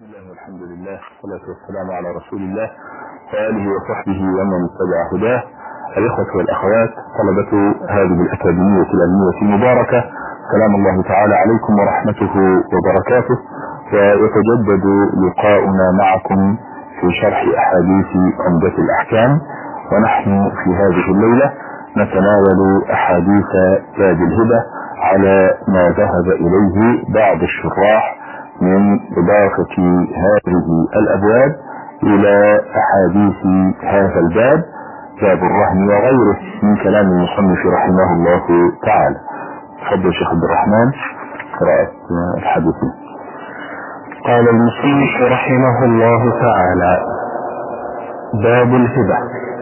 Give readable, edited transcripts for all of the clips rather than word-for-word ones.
بسم الله والحمد لله والصلاة والسلام على رسول الله وآله وصحبه ومن اتبع هداه. الإخوة والأخوات طلبة هذه الأكاديمية العلمية المباركة، سلام الله تعالى عليكم ورحمته وبركاته، ويتجدد لقاؤنا معكم في شرح أحاديث عمدة الأحكام، ونحن في هذه الليلة نتناول أحاديث باب الهبة على ما ذهب إليه بعض الشراح من إضافة هذه الأبواب إلى أحاديث هذا الباب، باب الرهن وغيره من كلام المصنف رحمه الله تعالى. تفضل شيخ عبد الرحمن قراءة الحديث. قال المصنف رحمه الله تعالى: باب الهبة.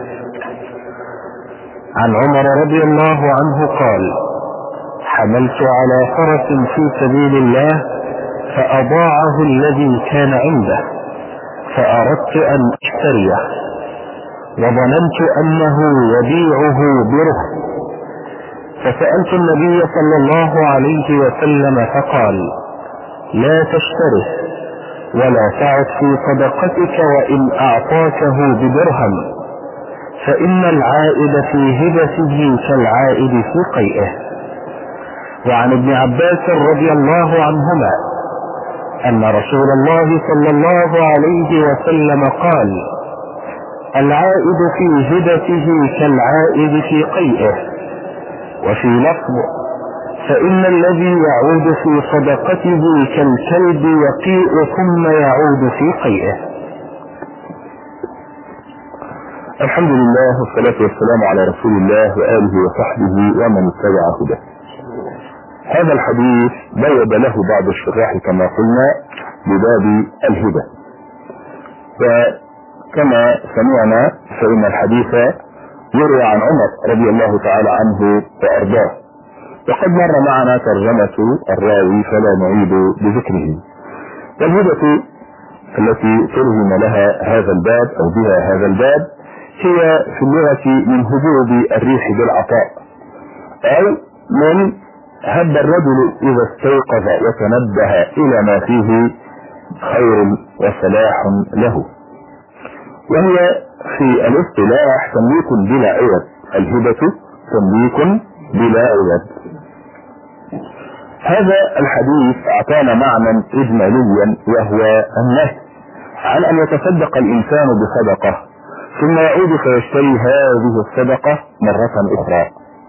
عن عمر رضي الله عنه قال: حملت على فرس في سبيل الله فأضاعه الذي كان عنده، فأردت أن أشتريه وظننت أنه يبيعه برهن، فسألت النبي صلى الله عليه وسلم فقال: لا تشتره ولا تعد في صدقتك وإن أعطاكه بدرهم، فإن العائد في هبته كالعائد في قيئه. وعن ابن عباس رضي الله عنهما أن رسول الله صلى الله عليه وسلم قال: العائد في هبته كالعائد في قيئه. وفي لفظ: فإن الذي يعود في صدقته كالكلب يقيء ثم يعود في قيئه. الحمد لله والصلاة والسلام على رسول الله وآله وصحبه ومن اتبع هداه. هذا الحديث بوب له بعض الشراح كما قلنا بباب الهبة، وكما سمعنا فإن الحديث يروى عن عمر رضي الله تعالى عنه وأرضاه، وقد مر معنا ترجمة الراوي فلا نعيد بذكره. والهبة التي ترجم لها هذا الباب أو بها هذا الباب هي في اللغة من هبوب الريح بالعطاء، أو من هب الرجل إذا استيقظ وتنبه إلى ما فيه خير وصلاح له، وهي في الاصطلاح تمليك بلا عوض. الهبة تمليك بلا عوض. هذا الحديث أعطانا معنى إجماليا، وهو النهي عن أن يتصدق الإنسان بصدقة ثم يعود فيشتري هذه الصدقة مرة أخرى،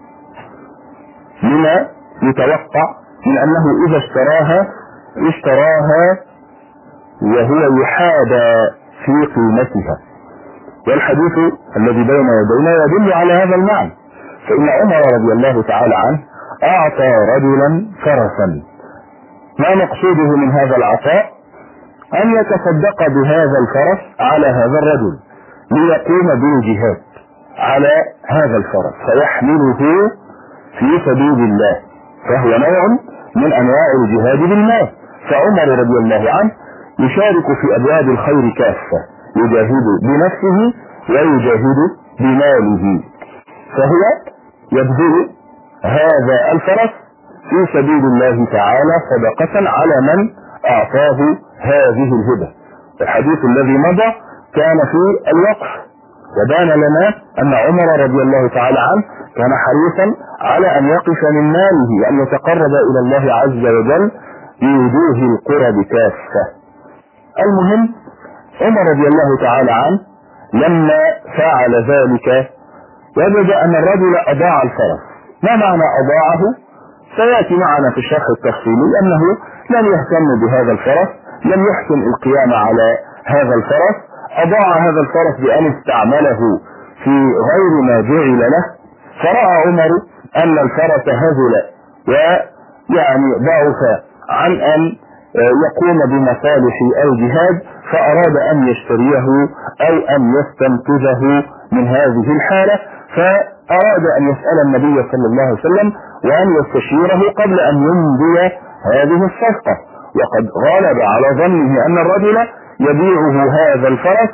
لما يتوقع من أنه إذا اشتراها وهو يحادى في قيمتها. والحديث الذي بين يدينا يدل على هذا المعنى، فإن عمر رضي الله تعالى عنه أعطى رجلا فرسا. ما مقصوده من هذا العطاء؟ أن يتصدق بهذا الفرس على هذا الرجل ليقوم بالجهاد على هذا الفرس فيحمله في سبيل الله، فهو نوع من أنواع الجهاد بالمال. فعمر رضي الله عنه يشارك في أبواب الخير كافة، يجاهد بنفسه ويجاهد بماله، فهو يبذل هذا الفرس في سبيل الله تعالى صدقة على من أعطاه هذه الهبة. الحديث الذي مضى كان في الوقف، وبان لنا أن عمر رضي الله تعالى عنه كان حريصا على أن يقف من ماله وأن يتقرب إلى الله عز وجل بوجوه القرب كافة. المهم، عمر رضي الله تعالى عنه لما فعل ذلك وجد أن الرجل أضاع الفرس. ما معنى أضاعه؟ سيأتي معنا في الشرح التفصيلي أنه لم يهتم بهذا الفرس، لم يحسن القيام على هذا الفرس، أضاع هذا الفرس بأن استعمله في غير ما جعل له. فرأى عمر أن الفرس هزل ويعني ضعف عن أن يقوم بمصالح الجهاد، فأراد أن يشتريه أو أن يستنقذه من هذه الحالة، فأراد أن يسأل النبي صلى الله عليه وسلم وأن يستشيره قبل أن يمضي هذه الصفقة، وقد غالب على ظنه أن الرجل يبيعه هذا الفرس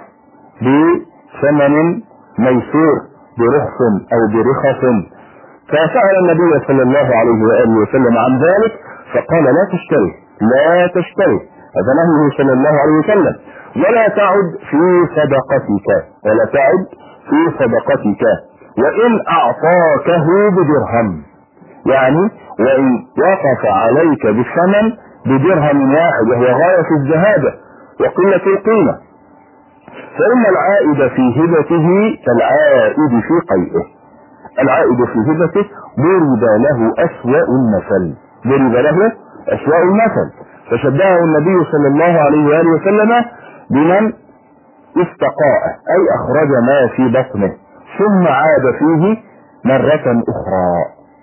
بثمن ميسور، برخص أو برخص. فسأل النبي صلى الله عليه وآله وسلم عن ذلك، فقال: لا تشتري هذا نهيه صلى الله عليه وسلم. ولا تعد في صدقتك، ولا تعد في صدقتك وإن أعطاكه بدرهم، يعني وإن وقف عليك بالثمن بدرهم واحد، وهو غاية الزهادة وقلة القيمة، فإن العائد في هبته كالعائد في قيئه. العائد في هبته ضرب له أسوأ المثل، ضرب له أسوأ المثل، فشبهه النبي صلى الله عليه وآله وسلم بمن استقاء، أي أخرج ما في بطنه ثم عاد فيه مرة أخرى،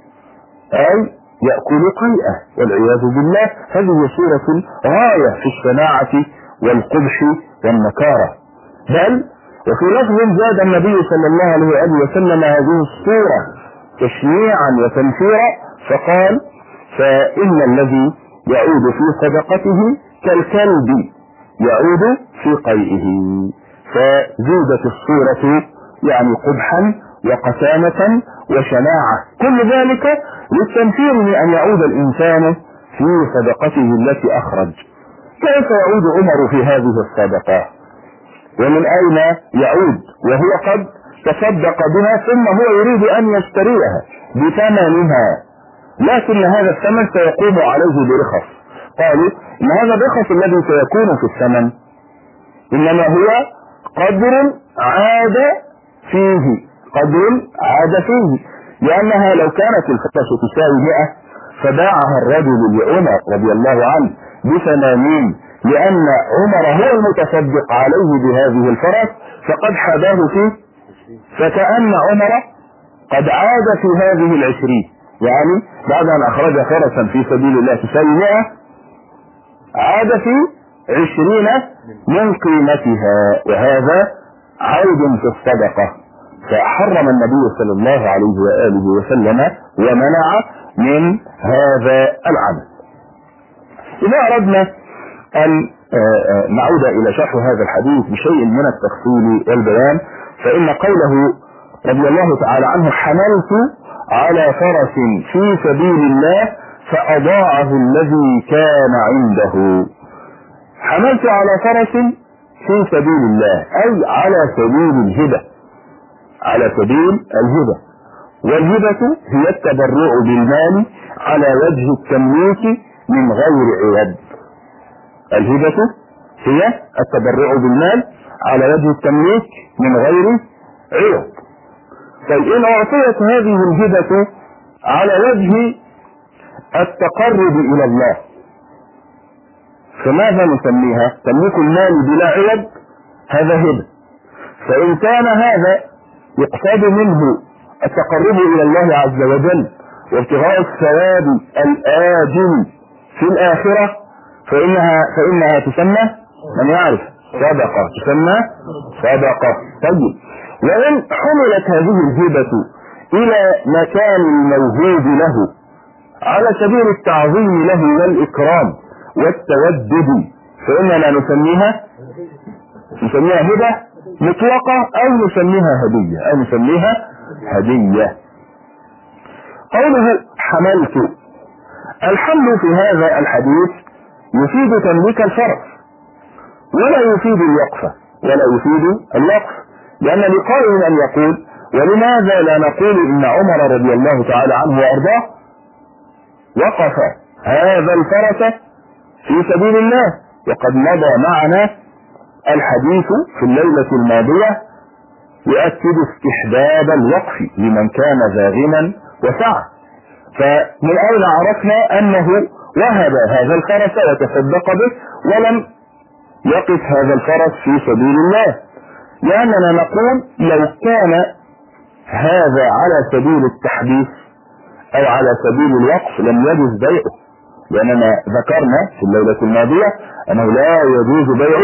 أي يأكل قيئة والعياذ بالله. هذه صورة غاية في الشناعة والقبح والنكارة. بل وفي لفظ زاد النبي صلى الله عليه وآله وسلم هذه الصورة تشنيعا وتنفيرا، فقال: فإن الذي يعود في صدقته كالكلب يعود في قيئه. فزودت الصورة يعني قبحا وقسامة وشناعة، كل ذلك للتنفير من أن يعود الإنسان في صدقته التي أخرج. كيف يعود عمر في هذه الصدقة؟ ومن أين يعود وهو قد تصدق بها ثم هو يريد أن يشتريها بثمنها، لكن هذا الثمن سيقوم عليه برخص. قالوا إن هذا الرخص الذي سيكون في الثمن إنما هو قدر عاد فيه، قدر عاد فيه، لأنها لو كانت الفرس تساوي 100 فباعها الرجل لعمر رضي الله عنه ب80، لأن عمر هو المتصدق عليه بهذه الفرس فقد حداه فيه، فكأن عمر قد عاد في هذه 20، يعني بعد أن أخرج فرسا في سبيل الله تساوي 100 عاد في 20 من قيمتها، وهذا عود في الصدقة. فحرم النبي صلى الله عليه وآله وسلم ومنع من هذا العمل. إذا أردنا أن نعود إلى شرح هذا الحديث بشيء من التفصيل والبيان، فإن قوله رضي الله تعالى عنه: حملت على فرس في سبيل الله فأضاعه الذي كان عنده. حملت على فرس في سبيل الله أي على سبيل الهبة، على سبيل الهبة. والهبة هي التبرع بالمال على وجه التمليك من غير عوض. الهبة هي التبرع بالمال على وجه التمليك من غير عوض. طيب إن أعطيت هذه الهبة على وجه التقرب إلى الله فماذا نسميها؟ تمليك المال بلا عوض، هذا هبة. فإن كان هذا يقصد منه التقرب إلى الله عز وجل وابتغاء الثواب الآجل في الآخرة فإنها تسمى، من يعرف، صدقة، تسمى صدقة. طيب وإن حملت هذه الهبة إلى مكان الموجود له على سبيل التعظيم له والإكرام والتودد فإننا نسميها هبة مطلقة أو نسميها هدية. قوله حملت، الحمل في هذا الحديث يفيد تمليك الفرس ولا يفيد الوقف، لأن لقائل أن يقول: ولماذا لا نقول إن عمر رضي الله تعالى عنه وأرضاه وقف هذا الفرس في سبيل الله؟ وقد مضى معنا الحديث في الليلة الماضية يؤكد استحباب الوقف لمن كان ذا غنى وسعة. فمن أين عرفنا أنه وهب هذا الفرس وتصدق به ولم يقف هذا الفرس في سبيل الله؟ لأننا نقول لو كان هذا على سبيل التحديث أو على سبيل الوقف لم يجوز بيعه، لأننا ذكرنا في الليلة الماضية أنه لا يجوز بيع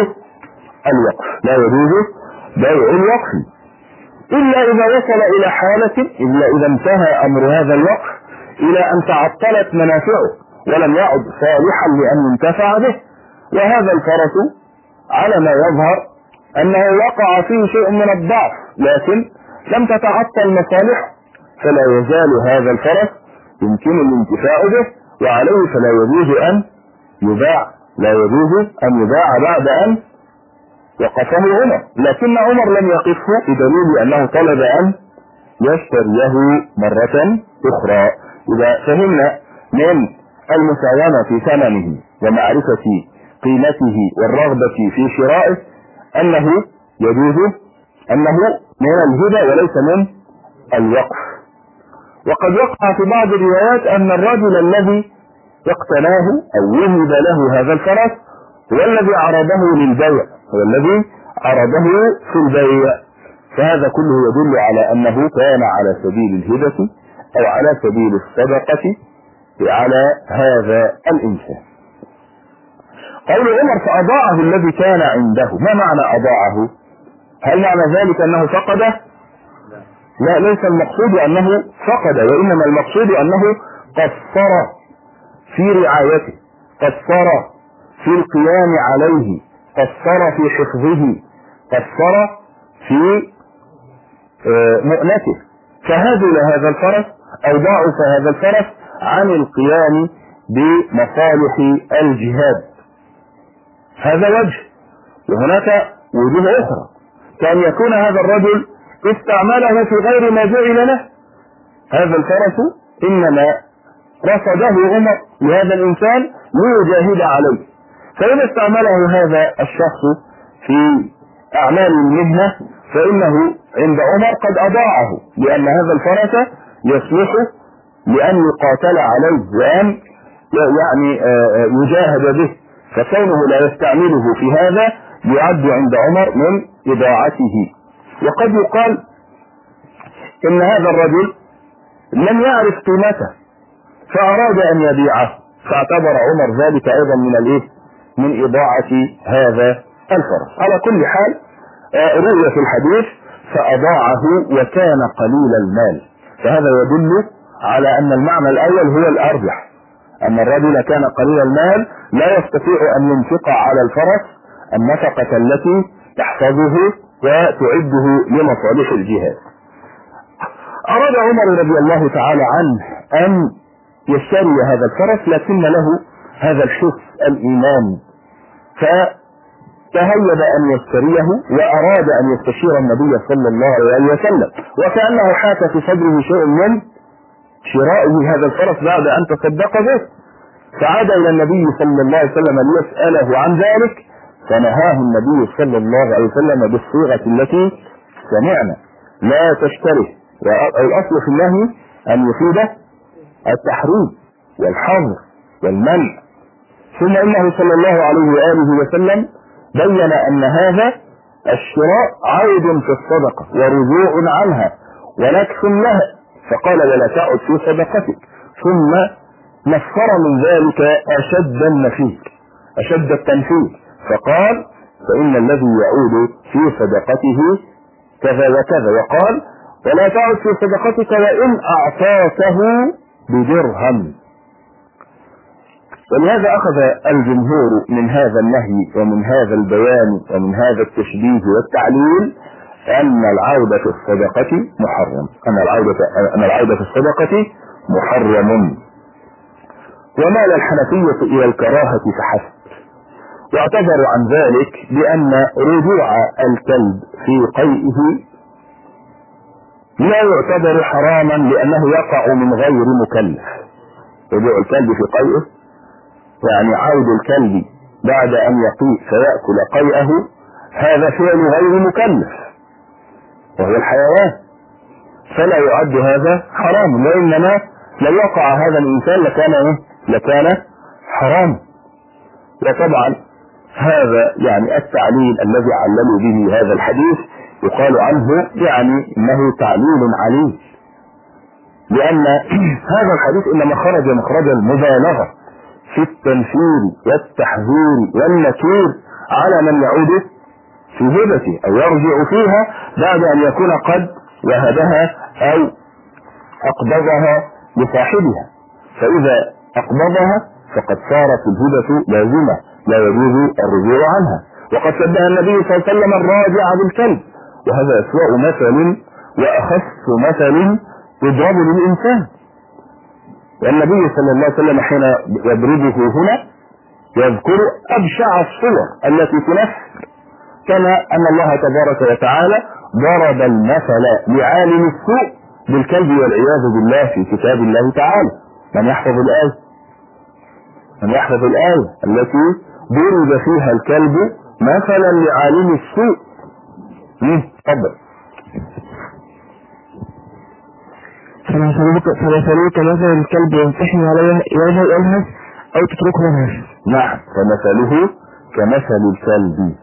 الوقف إلا إذا وصل إلى حالة، إلا إذا انتهى أمر هذا الوقف إلى أن تعطلت منافعه ولم يعد صالحا لأن ينتفع به. وهذا الفرس على ما يظهر أنه وقع فيه شيء من الضعف لكن لم تتعطل مصالحه، فلا يزال هذا الفرس يمكن الانتفاع به وعليه فلا يجوز أن يباع لا يجوز أن يباع بعد أن وقفه عمر، لكن عمر لم يقفه بدليل أنه طلب أن يشتريه مرة أخرى. إذا فهمنا من المساومة في ثمنه ومعرفة قيمته والرغبة في شرائه أنه يجوز، أنه من الهبة وليس من الوقف. وقد وقع في بعض الروايات أن الرجل الذي اقتناه أو وهب له هذا الفرس هو الذي عرضه للبيع، هو الذي عرضه في البيع، فهذا كله يدل على أنه كان على سبيل الهبة أو على سبيل الصدقة على هذا الإنسان. قول عمر فأضاعه الذي كان عنده، ما معنى أضاعه؟ هل معنى ذلك أنه فقده؟ لا، ليس المقصود أنه فقد، وإنما المقصود أنه قصر في رعايته، قصر في القيام عليه، قصر في حفظه، قصر في مؤنته، فهذل هذا الفرس أو ضاعف هذا الفرس عن القيام بمصالح الجهاد. هذا وجه، وهناك وجوه أخرى، كان يكون هذا الرجل استعمله في غير ما جعل له. هذا الفرس إنما رصده عمر لهذا الإنسان ليجاهد عليه، فإذا استعمله هذا الشخص في أعمال المهنة فإنه عند عمر قد أضاعه، لأن هذا الفرس يصلح لأن يقاتل عليه وأن يعني يجاهد به، فكونه لا يستعمله في هذا يعد عند عمر من إضاعته. وقد يقال إن هذا الرجل لم يعرف قيمته فأراد أن يبيعه، فاعتبر عمر ذلك أيضا من إضاعة هذا الفرس. على كل حال رؤية في الحديث فأضاعه وكان قليل المال، فهذا يدل على أن المعنى الأول هو الأرجح، أن الرجل كان قليل المال لا يستطيع أن ينفق على الفرس النفقة التي تحفظه وتعده لمصالح الجهاد. أراد عمر رضي الله تعالى عنه أن يشتري هذا الفرس، لكن له هذا الحس الإيمان، فتهيب أن يشتريه وأراد أن يستشير النبي صلى الله عليه وسلم، وكأنه حاك في صدره شيء من شرائه هذا الفرس بعد أن تصدق به، فعاد إلى النبي صلى الله عليه وسلم ليسأله عن ذلك، فنهاه النبي صلى الله عليه وسلم بالصيغة التي سمعنا: لا تشتره. والأصل في النهي أن يفيد التحريم والحظر والمنع. ثم إنه صلى الله عليه وآله وسلم بين أن هذا الشراء عائد في الصدقة ورجوع عنها ونكف لها، فقال: ولا تعد في صدقتك. ثم نفر من ذلك أشد النفير، أشد التنفير، فقال: فإن الذي يعود في صدقته كذا وكذا، وقال: ولا تعد في صدقتك وإن أعطاته بدرهم. ولهذا أخذ الجمهور من هذا النهي ومن هذا البيان ومن هذا التشبيه والتعليل أن العودة في الصدقة محرم، أن العودة في الصدقة محرم، ومال الحنفية إلى الكراهة فحسب، واعتذروا عن ذلك بأن رجوع الكلب في قيئه لا يعتبر حراما لأنه يقع من غير مكلف. رجوع الكلب في قيئه يعني عود الكلب بعد أن يقيء فيأكل قيئه، هذا فعل غير مكلف وهو الحيوان، فلا يعد هذا حرام، وإنما لو وقع هذا الإنسان لكان حرام. وطبعا هذا يعني التعليل الذي عللوا به هذا الحديث يقال عنه يعني انه تعليل عليل، لان هذا الحديث انما خرج مخرج المبالغه في التنفير والتحذير والنكير على من يعود في هبته او يرجع فيها بعد ان يكون قد وهبها او اقبضها لصاحبها، فاذا اقبضها فقد صارت الهبه لازمه لا يجوز الرجوع عنها. وقد شبه النبي صلى الله عليه وسلم الراجع بالكلب، وهذا أسوأ مثل وأخص مثل يضرب للإنسان. والنبي صلى الله عليه وسلم حين يضربه هنا يذكر أبشع الصور التي تنفر، كما أن الله تبارك وتعالى ضرب المثل لعالم السوء بالكلب والعياذ بالله في كتاب الله تعالى. من يحفظ الآية التي ضرب فيها الكلب مثلا لعالم السوء. تفضل. فمثلوك مثل الكلب ينتحن عليه يلهث أو تتركه يلهث. نعم، فمثله كمثل الكلب.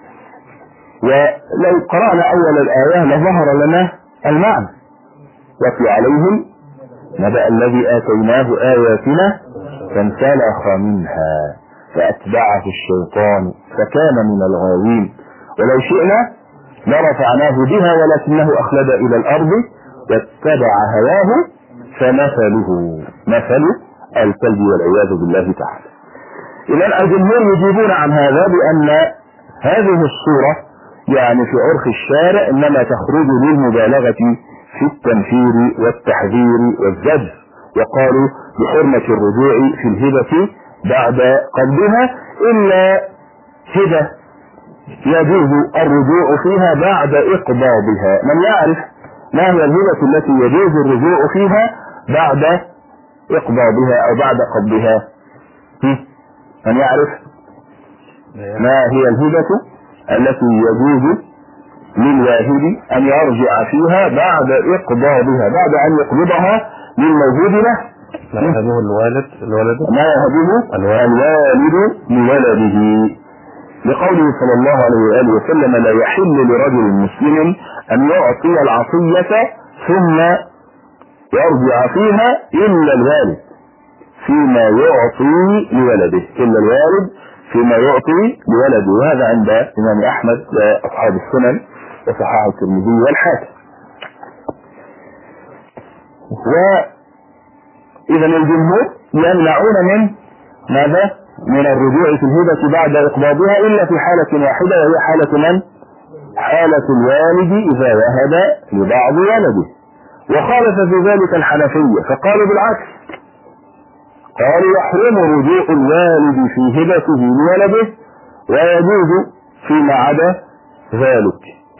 ولو قرأنا أول الآية لظهر لنا المعنى. واتل عليهم نبأ الذي آتيناه آياتنا فانسلخ منها فأتبعه الشيطان فكان من الغاوين ولو شئنا لرفعناه بها ولكنه أخلد إلى الأرض واتبع هواه فمثله مثل الكلب والعياذ بالله تعالى. إذن الجمهور يجيبون عن هذا بأن هذه الصورة يعني في عرف الشارع إنما تخرج للمبالغة في التنفير والتحذير والزجر، وقالوا بحرمة الرجوع في الهبة بعد قبضها إلا هبة يجوز الرجوع فيها بعد إقباضها. من يعرف ما هي الهبة التي يجوز الرجوع فيها بعد إقباضها أو بعد قبضها؟ من يعرف ما هي الهبة التي يجوز للواهب أن يرجع فيها بعد إقباضها، بعد أن يقبضها للموجود له؟ ما يهبه الوالد ما يهبه الوالد لولده، لقوله صلى الله عليه وآله وسلم لا يحل لرجل مسلم أن يعطي العطية ثم يرجع فيها إلا الوالد فيما يعطي لولده، إلا الوالد فيما يعطي لولده. وهذا عند إمام أحمد وأصحاب السنن وصححه الترمذي والحاكم. وإذا الجمهور يمنعون من ماذا؟ من الرجوع في الهبة بعد إقباضها إلا في حالة واحدة، وهي حالة من؟ حالة الوالد إذا وهب لبعض ولده. وخالف في ذلك الحنفية فقالوا بالعكس، قالوا يحرم رجوع الوالد في هبته لولده ويجوز فيما عدا ذلك،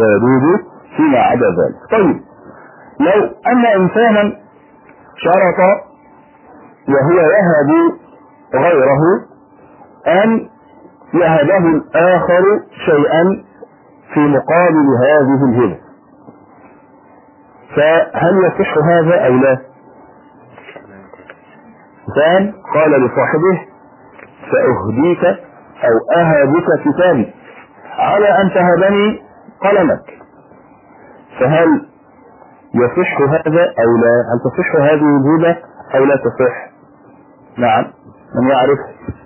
طيب لو أن إنسانا شرط وهو يهب غيره أن يهبه الآخر شيئا في مقابل هذه الهبة، فهل يصح هذا أو لا؟ إنسان قال لصاحبه سأهديك أو أهبك كتابي على أن تهبني قلمك، فهل يصح هذا أو لا؟ هل تصح هذه الهبة أو لا تصح؟ نعم، من يعرف؟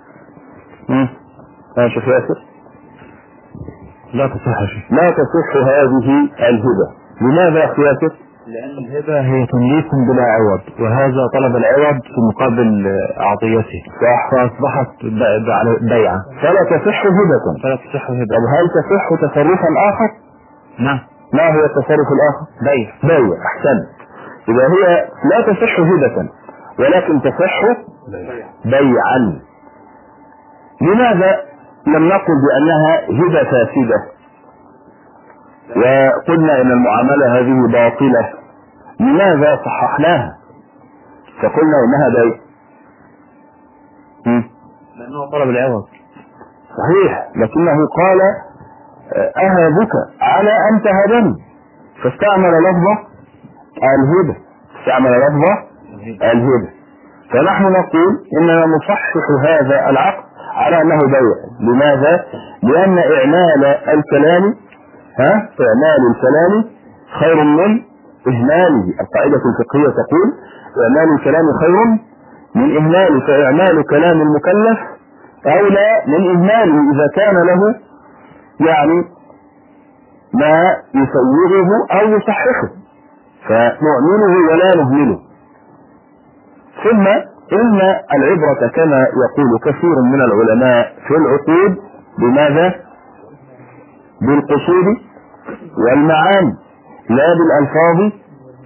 شيخ ياسر؟ لا تصح شيء. لا تصح هذه الهبة. لماذا يا أخي ياسر؟ لأن الهبة هي تمليك بلا عوض، وهذا طلب العوض في مقابل عطيته، صح، فأصبحت بيعة، فلا تصح هبة. طب هل تصح تصرفا آخر؟ نعم. ما هو التصرف الآخر؟ بيع. أحسنت. إذا هي لا تصح هبة ولكن تصح بيعا. لماذا لم نقل بأنها هبة فاسدة وقلنا إن المعاملة هذه باطلة؟ لماذا صححناها فقلنا إنها بيع؟ لأنه طلب العوض. صحيح، لكنه قال أهبك على أن تهبني، فاستعمل لفظة الهبة. فنحن نقول إننا نصحح هذا العقد على أنه بيع. لماذا؟ لأن إعمال الكلام خير من إهماله. القاعدة الفقهية تقول إعمال الكلام خير من إهماله، فإعمال كلام المكلف أولى من إهماله إذا كان له يعني ما يسوغه أو يصححه، فنعمله ولا نهمله. ثم إن العبرة كما يقول كثير من العلماء في العقود بماذا؟ بالقصود والمعاني لا بالألفاظ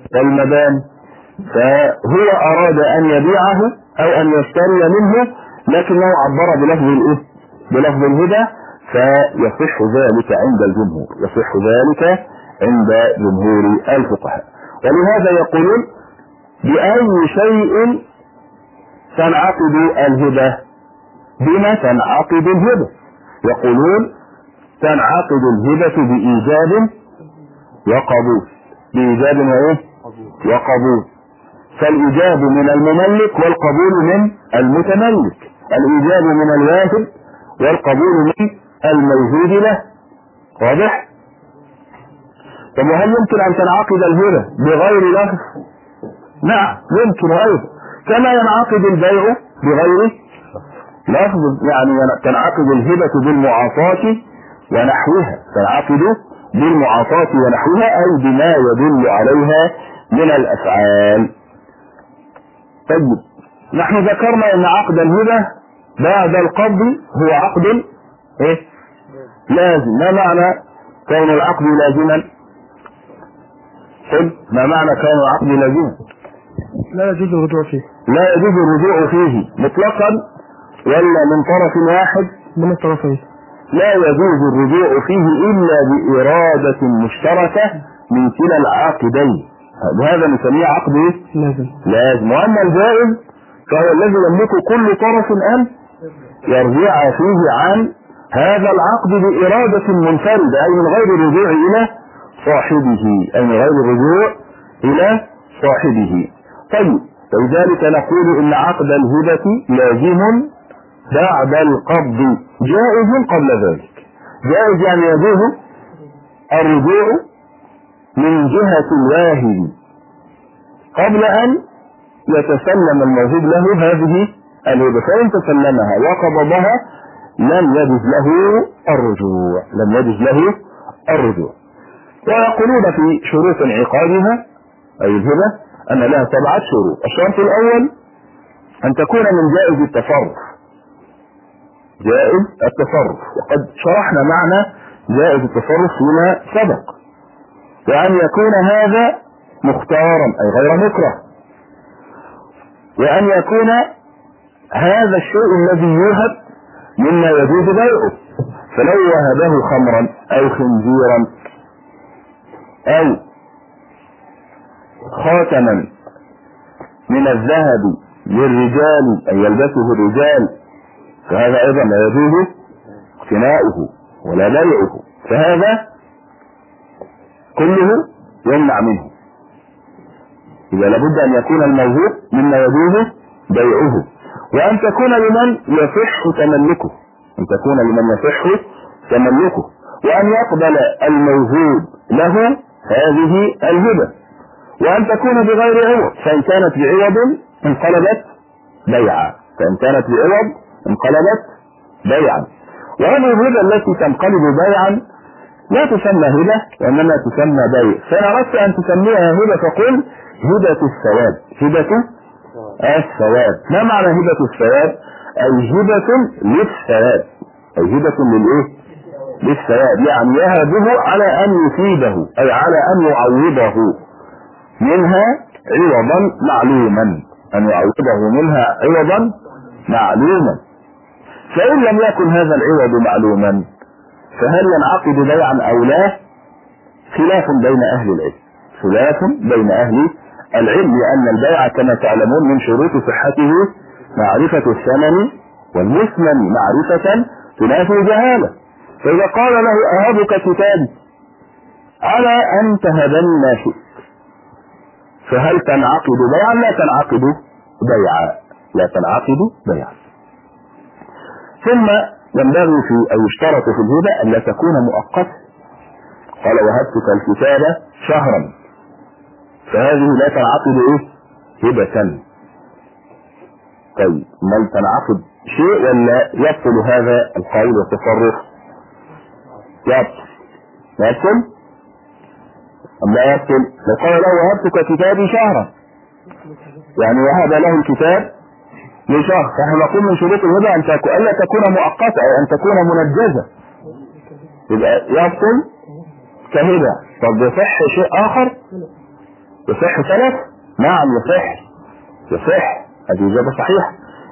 والمباني. فهو أراد أن يبيعه أو أن يشتري منه لكنه عبر بلفظ الايه؟ بلفظ الهبة، فيصح ذلك عند الجمهور، يصح ذلك عند جمهور الفقهاء. ولهذا يقولون بأي شيء تنعقد الهبة؟ بما تنعقد الهبة؟ يقولون تنعقد الهبة بإيجاب وقبول، بإيجاب وإيه؟ وقبول. فالإيجاب من المملك والقبول من المتملك، الإيجاب من الواهب والقبول من الموجود له. واضح؟ طب وهل يمكن أن تنعقد الهبة بغير لفظ؟ نعم يمكن أيضا، كما ينعقد البيع بغير لفظ. يعني تنعقد الهبة بالمعاطاة ونحوها، تنعقد بالمعاطاة ونحوها أي بما يدل عليها من الأفعال. طيب نحن ذكرنا أن عقد الهبة بعد القبض هو عقد إيه؟ لازم. ما معنى كون العقد لازما؟ قل ما معنى كون العقد لازما؟ لا يجوز الرجوع فيه. لا يجوز الرجوع فيه مطلقا ولا من طرف واحد؟ من الطرفين. لا يجوز الرجوع فيه إلا بإرادة مشتركة من كلا العاقدين، وهذا نسميه عقد لازم. وأما الجائز فهو الذي يملك كل طرف أن يرجع فيه عن هذا العقد بإرادة منفردة، أي من غير الرجوع إلى صاحبه، أي من غير الرجوع إلى صاحبه. طيب فلذلك نقول إن عقد الهبة لازم بعد القبض، جائز قبل ذلك. جائز يعني يجوز الرجوع من جهة الواهب قبل أن يتسلم الموهوب له هذه الهبة، فإن تسلمها وقبضها لم يجوز له الرجوع، لم يجوز له الرجوع. ويقولون في شروط انعقادها أي الهبة أن لها 7 شروط. الشرط الأول أن تكون من جائز التصرف، جائز التصرف، وقد شرحنا معنى جائز التصرف فيما سبق. وأن يكون هذا مختارا أي غير مكره، وأن يكون هذا الشيء الذي يوهب مما يجوز بيعه، فلو وهبه خمرا أو خنزيرا أو خاتما من الذهب للرجال أي يلبسه الرجال، فهذا أيضا لا يجوز اقتناؤه ولا بيعه، فهذا كله يمنع منه. إذا لابد أن يكون الموهوب مما يجوز بيعه، وأن تكون لمن يصح تملكه، أن تكون لمن يصح تملكه، وأن يقبل الموهوب له هذه الهبة، وأن تكون بغير عوض، فإن كانت بعوض انقلبت بيعا، فإن كانت بعوض انقلبت بيعا. وهذه الهبة التي تنقلب بيعا لا تسمى هبة وإنما تسمى بيع. فإن أردت أن تسميها هبة فقل هبة الثواب، هبة الثواب. ما معنى هبة الثواب؟ أي هبة للثواب، أي هبة للإيه؟ للثواب، يعني يهبه على أن يفيده أي على أن يعوضه منها عوضا معلوما، أن يعوضه منها عوضا معلوما. فإن لم يكن هذا العوض معلوما فهل ينعقد بيعا أو لا؟ خلاف بين أهل العلم، خلاف بين أهل العلم، لأن البيع كما تعلمون من شروط صحته معرفة الثمن والمثمن معرفة تنافي الجهالة. فإذا قال له أهبك كتابي على أن تهبني ما شئت، فهل تنعقد بيعا؟ لا تنعقد بيعا، لا تنعقد بيعا. ثم ينبغي في أو يشترط في الهبة أن لا تكون مؤقتة. قال وهبتك الكتاب شهرا، فهذه لا تنعقد ايه؟ هبة. طيب ما تنعقد شيء ولا يبطل هذا القول والتصرف؟ يبطل أم لا يبطل؟ لو قال له وهبتك كتابي شهرا يعني وهب له الكتاب لشهر، فنحن نقول من شروط الهبة ألا تكون مؤقتة أو أن تكون منجزة، يبقى يبطل كهبة. طب يصح شيء آخر؟ يصح ثلاث؟ نعم يصح، هذه إجابة صحيحة.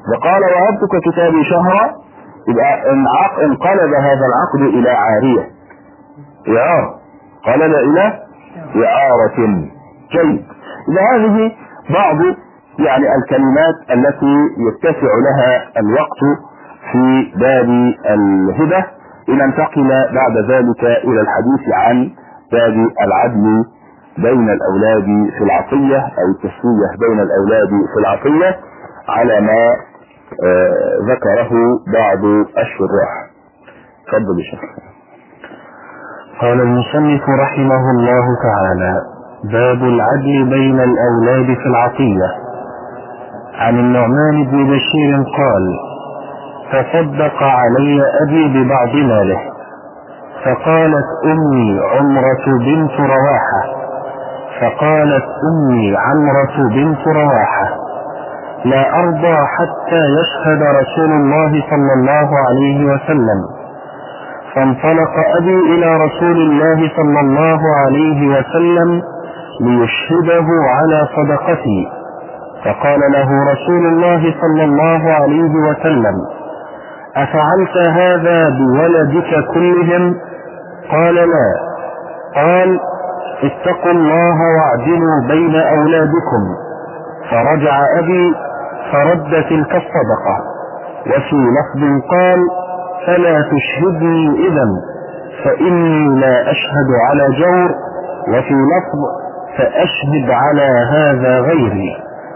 وقال وهبتك كتابي شهرا، يبقى انقلب هذا العقد إلى عارية، إعارة، قال إلى إعارة. جيد. إذا هذه بعض يعني الكلمات التي يتسع لها الوقت في باب الهبة، لننتقل بعد ذلك إلى الحديث عن باب العدل بين الأولاد في العطية أو التسوية بين الأولاد في العطية على ما ذكره بعض الشراح. تفضل يا شيخ. قال المصنف رحمه الله تعالى: باب العدل بين الأولاد في العطية. عن النعمان بن بشير قال: تصدق علي أبي ببعض ماله، فقالت أمي عمرة بنت رواحة فقالت أمي عمرة بنت رواحة: لا أرضى حتى يشهد رسول الله صلى الله عليه وسلم. فانطلق أبي إلى رسول الله صلى الله عليه وسلم ليشهده على صدقتي، فقال له رسول الله صلى الله عليه وسلم: أفعلت هذا بولدك كلهم؟ قال: لا. قال: اتقوا الله واعدلوا بين أولادكم. فرجع أبي فرد تلك الصدقة. وفي لفظ قال: فلا تشهدني إذن فإني لا أشهد على جور. وفي لفظ: فأشهد على هذا غيري.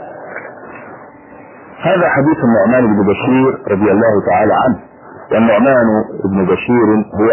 هذا حديث النعمان بن بشير رضي الله تعالى عنه. والنعمان بن بشير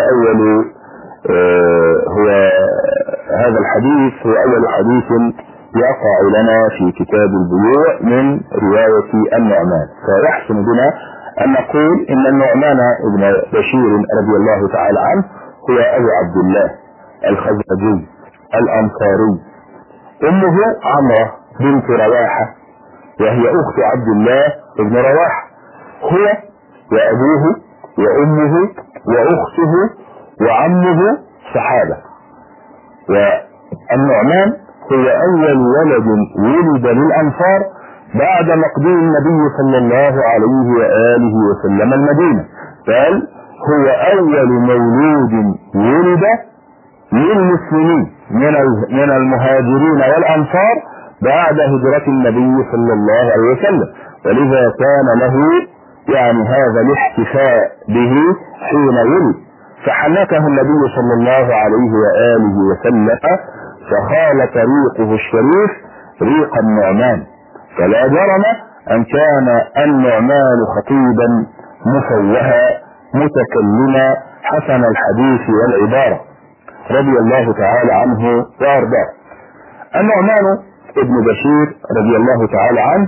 هو هذا الحديث هو أول حديث يقع لنا في كتاب البيوع من رواية النعمان، فيحسن بنا أن نقول إن النعمان بن بشير رضي الله تعالى عنه هو أبو عبد الله الخزرجي الأنصاري. أمه عمرة بنت رواحة وهي أخت عبد الله بن رواحة. هو وأبوه وأمه وأخته وعمه صحابة. والنعمان هو أول ولد ولد للأنصار بعد مقدم النبي صلى الله عليه وآله وسلم المدينة، بل هو أول مولود ولد للمسلمين من المهاجرين والأنصار بعد هجرة النبي صلى الله عليه وسلم، ولذا كان له يعني هذا الاحتفاء به حين ولد، فحنكه النبي صلى الله عليه وآله وسلم فخال طريقه الشريف ريق النعمان، فلا جرم أن كان النعمان خطيبا مفوها متكلما حسن الحديث والعبارة رضي الله تعالى عنه وارضاه. النعمان ابن بشير رضي الله تعالى عنه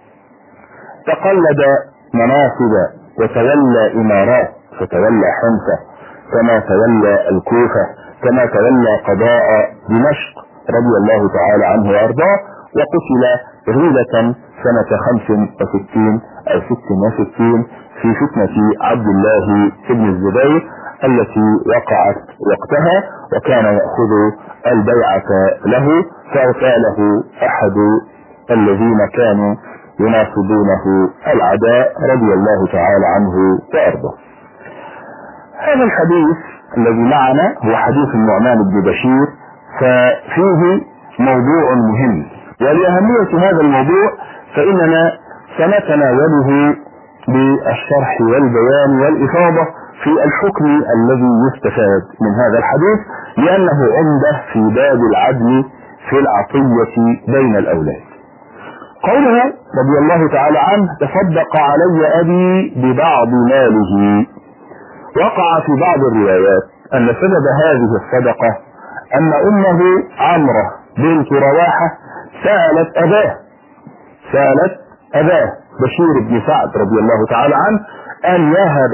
تقلد مناصب وتولى إمارات، فتولى حمصة كما تولى الكوفة كما تولى قضاء دمشق رضي الله تعالى عنه وارضاه، وقتل غيلة سنة 65 أو 66 في فتنة عبد الله بن الزبير التي وقعت وقتها، وكان يأخذ البيعة له، فأرسله أحد الذين كانوا يناصبونه العداء رضي الله تعالى عنه وأرضاه. هذا الحديث الذي معنا هو حديث النعمان بن بشير، ففيه موضوع مهم، ولأهمية هذا الموضوع فإننا سنتناوله بالشرح والبيان والإفاضة في الحكم الذي يستفاد من هذا الحديث، لأنه عمدة في باب العدل في العطية بين الأولاد. قوله رضي الله تعالى عنه: تصدق علي أبي ببعض ماله. وقع في بعض الروايات أن سبب هذه الصدقة أن أمه عمرة بنت رواحة سألت أباه بشير بن سعد رضي الله تعالى عنه أن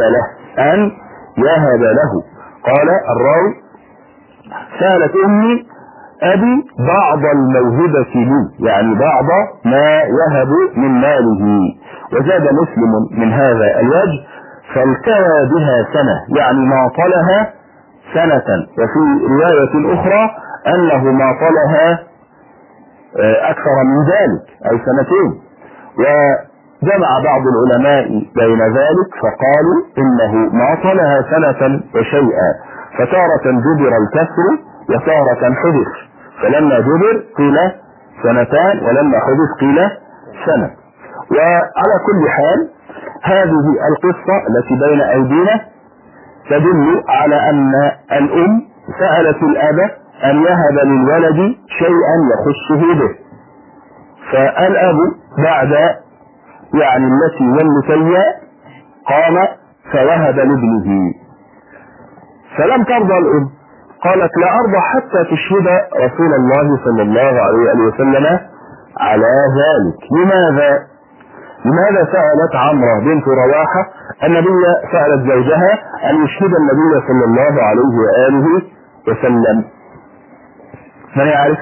يهب له. قال الراوي: سألت أمي أبي بعض الموهبة لي، يعني بعض ما يهب من ماله. وزاد مسلم من هذا الوجه: فالتوى بها سنة، يعني ما طلها سنة. وفي رواية أخرى أنه ما طلها أكثر من ذلك أي سنتين. جمع بعض العلماء بين ذلك فقالوا إنه ما طلها سنة وشيئا، فتارة جبر الكسر وتارة حذف، فلما جبر قيل سنتان ولما حذف قيل سنة. وعلى كل حال هذه القصة التي بين أيدينا تدل على أن الأم سألت الأب أن يهب للولد شيئا يخصه به، فالأب بعد التي والتي قام فوهب لابنه، فلم ترضى الأم، قالت لا أرضى حتى تشهد رسول الله صلى الله عليه وسلم على ذلك. لماذا سألت عمرة بنت رواحة النبي، سألت زوجها أن يشهد النبي صلى الله عليه وآله وسلم؟ من يعرف؟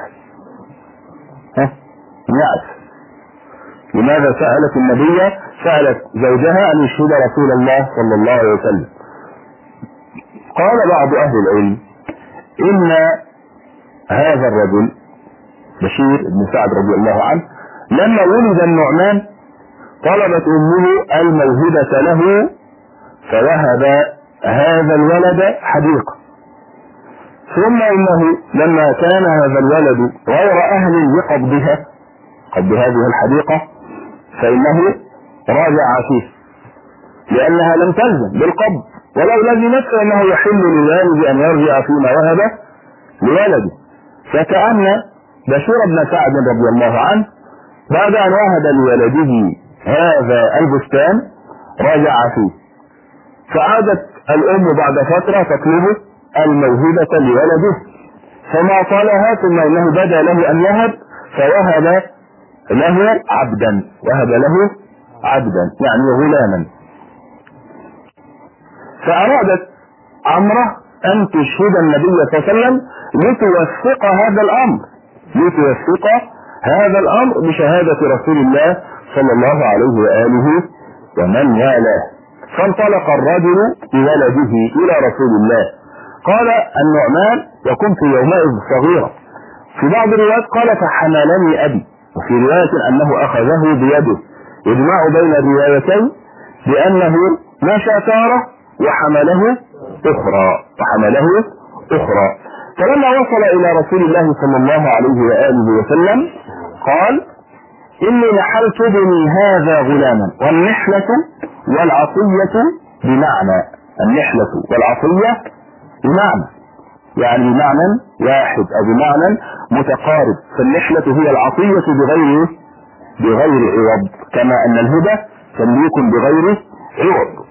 من يعرف؟ لماذا سألت النبي، سألت زوجها أن يشهد رسول الله صلى الله عليه وسلم؟ قال بعض أهل العلم إن هذا الرجل بشير بن سعد رضي الله عنه لما ولد النعمان طلبت أمه الموهبة له فوهب هذا الولد حديقة، ثم إنه لما كان هذا الولد غير أهل لقبضها قبض هذه الحديقة فإنه راجع فيه لأنها لم تلزم بالقبض، ولو لزمت فإنه يحل للوالد أن يرجع فيما وهب لولده. فكأن بشير بن سعد رضي الله عنه بعد أن وهب لولده هذا البستان رجع فيه، فعادت الأم بعد فترة تطلب الموهبة لولده فما طالها، ثم إنه بدا له أن يهب فوهب له عبدا، وهب له عبدا يعني غلاما. فأرادت عمرة أن تشهد النبي صلى الله عليه وسلم لتوثق هذا الأمر بشهادة رسول الله صلى الله عليه وآله ومن والاه. فانطلق الرجل بولده إلى رسول الله، قال النعمان وكنت يومئذ صغيرا، في بعض الروايات قال فحملني أبي، وفي رواية أنه أخذه بيده، يجمع بين الروايتين بأنه مشى تارة وحمله أخرى. فلما وصل إلى رسول الله صلى الله عليه وآله وسلم قال إني نحلت بني هذا غلاما، والنحلة والعطية بمعنى، النحلة والعطية بمعنى يعني بمعنى واحد أو بمعنى متقارب، فالنحلة هي العطية بغير عوض، كما أن الهبة تمليك بغير عوض.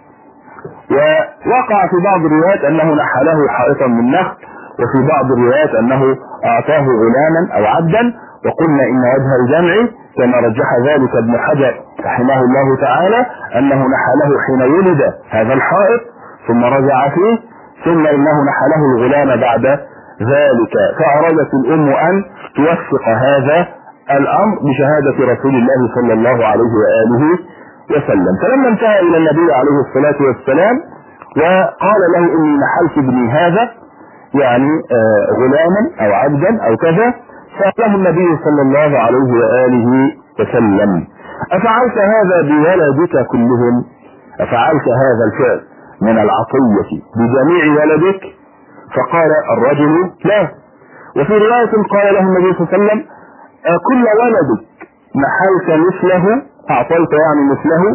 ووقع في بعض الروايات أنه نحله حائطا من نخل، وفي بعض الروايات أنه أعطاه غلاما أو عبدا، وقلنا إن وجه الجمع كما رجح ذلك ابن حجر رحمه الله تعالى أنه نحله حين ولد هذا الحائط ثم رجع فيه، ثم إنه نحله الغلام بعد ذلك. فأرادت الأم أن توثق هذا الأمر بشهادة رسول الله صلى الله عليه وآله وسلم. فلما انتهى إلى النبي عليه الصلاة والسلام وقال له إني نحلت ابني هذا يعني غلاما أو عبدا أو كذا، سأله النبي صلى الله عليه وآله وسلم أفعلت هذا بولدك كلهم؟ أفعلت هذا الفعل من العطية بجميع ولدك؟ فقال الرجل لا. وفي رواية قال له النبي صلى الله عليه وسلم كل ولدك نحلت مثله، أعطيت يعني مثله؟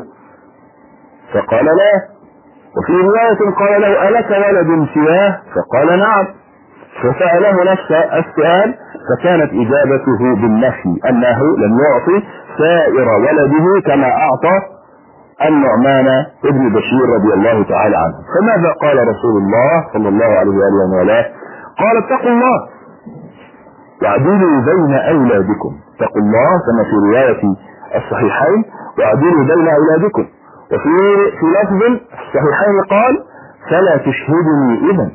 فقال لا. وفي رواية قال له ألك ولد سواه؟ فقال نعم. فسأله نفس السؤال، فكانت إجابته بالنفي أنه لم يعطي سائر ولده كما أعطى النعمان ابن بشير رضي الله تعالى عنه. فماذا قال رسول الله صلى الله عليه وآله؟ قال اتقوا الله واعدلوا بين أولادكم، اتقوا الله كما في رواية الصحيحين واعدلوا بين أولادكم. وفي لفظ الصحيحين قال فلا تشهدني إذن،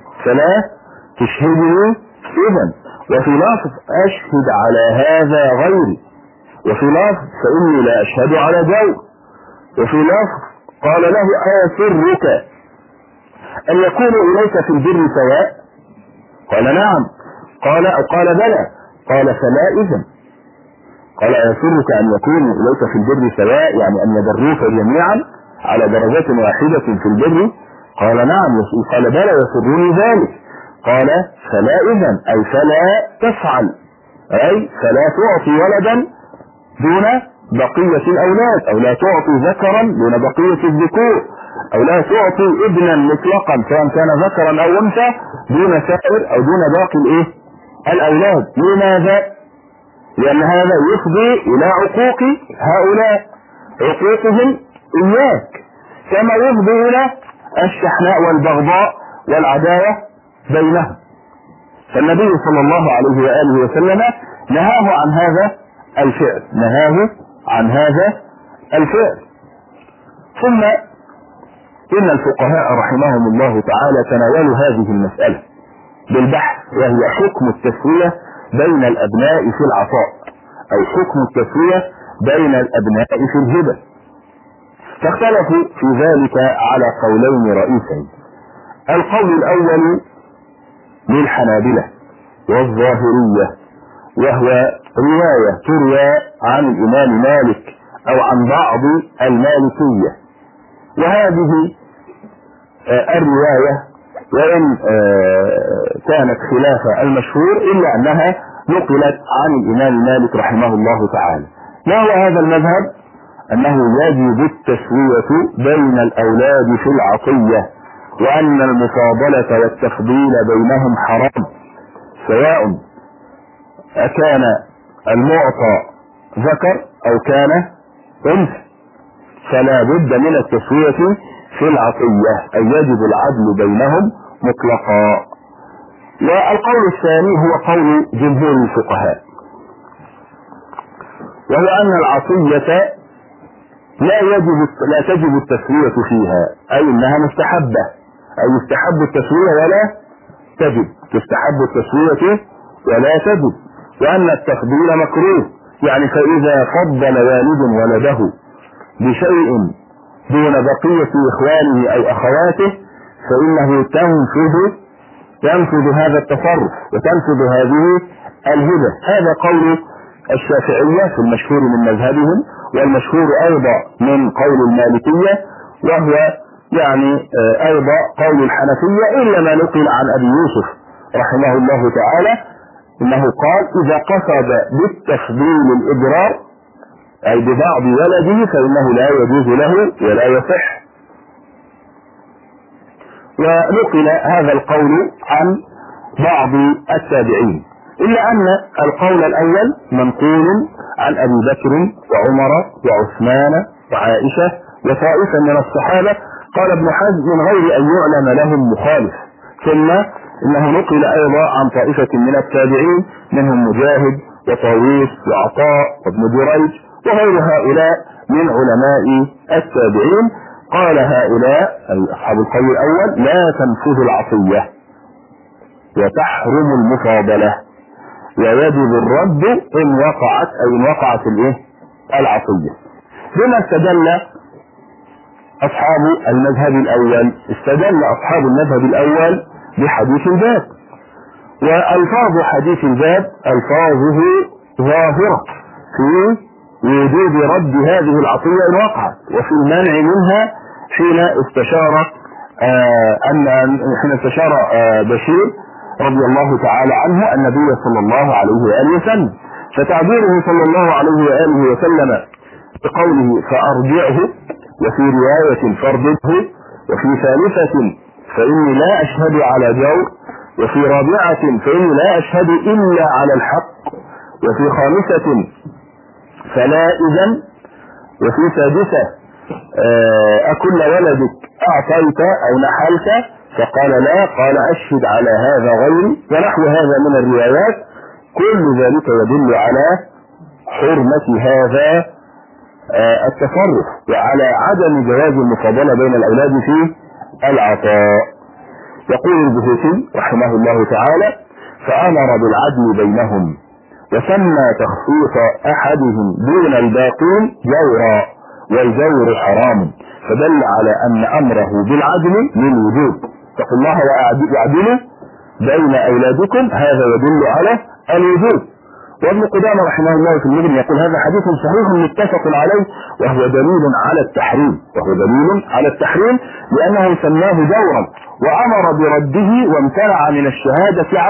وفي لفظ أشهد على هذا غيري، وفي لفظ فإني لا أشهد على جور، وفي لفظ قال له أسرك أن يكون إليك في البر سواء؟ قال نعم. قال بلى. قال فلا إذن. قال أيسرك أن يكونوا إليك في البر سواء، يعني أن يبروك جميعا على درجات واحدة في البر؟ قال نعم. قال بلى يسرني ذلك. قال فلا إذن، أي فلا تفعل، أي فلا تعطي ولدا دون بقية الأولاد، أو لا تعطي ذكرا دون بقية الذكور، أو لا تعطي ابنا مطلقا سواء كان ذكرا أو أنثى دون سائر أو دون باقي الأولاد. لماذا؟ لأن هذا يفضي إلى عقوق هؤلاء، عقوقهم إياك، كما يفضي إلى الشحناء والبغضاء والعداوة بينهم. فالنبي صلى الله عليه وآله وسلم نهاه عن هذا الفعل، نهاه عن هذا الفعل. ثم إن الفقهاء رحمهم الله تعالى تناولوا هذه المسألة بالبحث، وهي حكم التسوية بين الأبناء في العطاء، أو حكم التسوية بين الأبناء في الهبة. فاختلفوا في ذلك على قولين رئيسين. القول الأول للحنابلة والظاهرية، وهو رواية تروى عن الإمام مالك أو عن بعض المالكية، وهذه الرواية وإن كانت خلاف المشهور إلا أنها نقلت عن الإمام مالك رحمه الله تعالى. ما هو هذا المذهب؟ أنه يجب التسوية بين الأولاد في العطية، وأن المفاضلة والتفضيل بينهم حرام، سواء أكان المعطى ذكر أو كان أنثى، فلا بد من التسوية في العطية، أي يجب العدل بينهم مطلقا. والقول الثاني هو قول جمهور الفقهاء، وهو أن العطية لا تجب التسوية فيها، أي أنها مستحبة، أي يستحب التسوية ولا تجب، تستحب التسوية ولا تجب، وأن التفضيل مكروه، يعني فإذا فضل والد ولده بشيء دون بقية إخوانه أو أخواته فإنه ينفذ هذا التصرف وتنفذ هذه الهبة. هذا قول الشافعية في المشهور من مذهبهم، والمشهور أيضا من قول المالكية، وهو يعني أيضا قول الحنفية، إلا ما نقل عن أبي يوسف رحمه الله تعالى إنه قال إذا قصد بالتفضيل الإضرار أي ببعض ولده فإنه لا يجوز له ولا يصح. ونقل هذا القول عن بعض التابعين، إلا أن القول الأول منقول عن أبي بكر وعمر وعثمان وعائشة وطائفة من الصحابة. قال ابن حزم من غير أن يعلم لهم مخالف. ثم إنه نقل أيضا عن طائفة من التابعين منهم مجاهد وطاووس وعطاء وابن جريج وغير هؤلاء من علماء التابعين. قال هؤلاء أصحاب القول الأول لا تنفذ العطية وتحرم المفاضلة ويجب الرد إن وقعت العطية. بما استدل أصحاب المذهب الأول؟ استدل أصحاب المذهب الأول بحديث الباب، وألفاظ حديث الباب ألفاظه ظاهرة في وجود رد هذه العطية إن وقعت، وفي المنع منها حين استشار بشير رضي الله تعالى عنه النبي صلى الله عليه وآله وسلم. فتعبيره صلى الله عليه وآله وسلم بقوله فأرجعه، وفي رواية فارجعه، وفي ثالثة فإني لا أشهد على جور، وفي رابعة فإني لا أشهد إلا على الحق، وفي خامسة فلا إذن، وفي سادسة أكل ولدك أعطيت أو نحلت؟ فقال لا، قال أشهد على هذا غيري، ونحو هذا من الروايات. كل ذلك يدل على حرمة هذا التصرف وعلى عدم جواز المفاضلة بين الأولاد في العطاء. يقول البخاري رحمه الله تعالى فأمر بالعدل بينهم وسمى تخصيص أحدهم دون الباقين جورا، والجور حرام، فدل على أن أمره بالعدل للوجوب. اتقوا الله واعدلوا بين أولادكم، هذا يدل على الوجوب. وابن قدامة رحمه الله في المغني يقول هذا حديث صحيح متفق عليه وهو دليل على التحريم لأنه سماه جورا وأمر برده وامتنع من الشهادة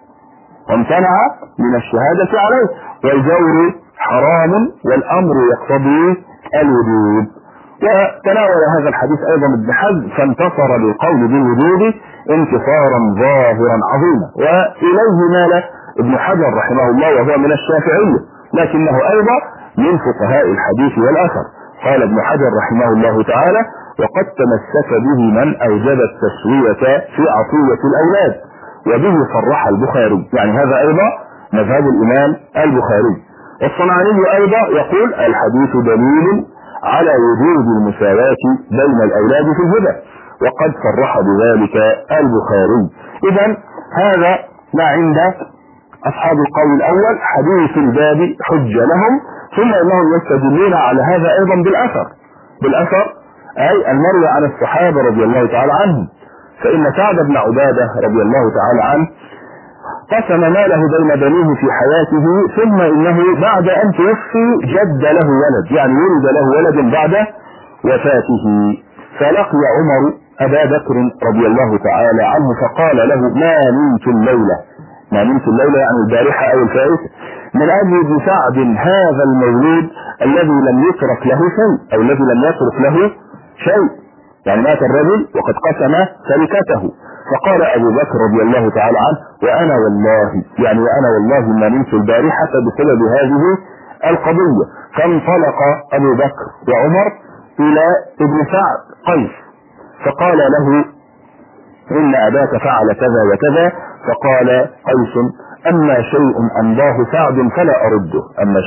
عليه والجور حرام والأمر يقتضي الوجوب. وتناول هذا الحديث أيضا ابن حزم فانتصر للقول بالوجوب انتصارا ظاهرا عظيما، وإليه مال ابن حجر رحمه الله وهو من الشافعية لكنه أيضا من فقهاء الحديث والأثر. قال ابن حجر رحمه الله تعالى وقد تمسك به من أوجب التسوية في عطية الأولاد وبه صرح البخاري، يعني هذا أيضا مذهب الإمام البخاري. والصنعاني أيضا يقول الحديث دليل على وجود المساواة بين الأولاد في الهبة وقد صرح بذلك البخاري. إذن هذا ما عند أصحاب القول الأول حديث الباب حجة لهم، ثم إنهم يستدلون على هذا أيضا بالأثر أي المروي عن الصحابة رضي الله تعالى عنهم. فإن سعد بن عبادة رضي الله تعالى عنه قسم ماله بين بنيه في حياته، ثم إنه بعد أن توفي جد له ولد، يعني ولد له ولد بعد وفاته، فلقي عمر أبا بكر رضي الله تعالى عنه فقال له ما نمت الليلة يعني البارحة أو الفائت من أجل ابن سعد هذا المولود الذي لم يترك له شيء أو الذي لم يترك له شيء، يعني مات الرجل وقد قسم تركته. فقال أبو بكر رضي الله تعالى عنه وأنا والله ما نمت البارحة بسبب هذه القضية. فانطلق أبو بكر وعمر إلى ابن سعد قيس فقال له إن أباك فعل كذا وكذا، فقال قيس أما شيء أمضاه سعد فلا أرده،